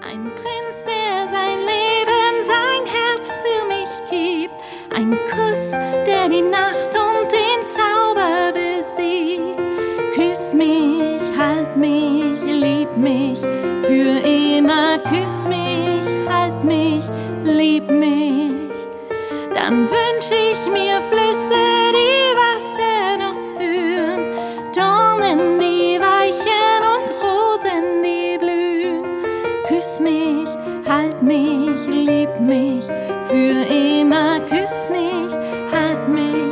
Ein Prinz, der sein Leben, sein Herz für mich gibt. Ein Kuss, der die Nacht und den Zauber besiegt. Küss mich, halt mich, lieb mich für immer. Küss mich, halt mich, lieb mich. Dann wünsch ich mir Flüsse, die Wasser noch führen, Dornen, die weichen und Rosen, die blühen. Küss mich, halt mich, lieb mich für immer. Küss mich, halt mich.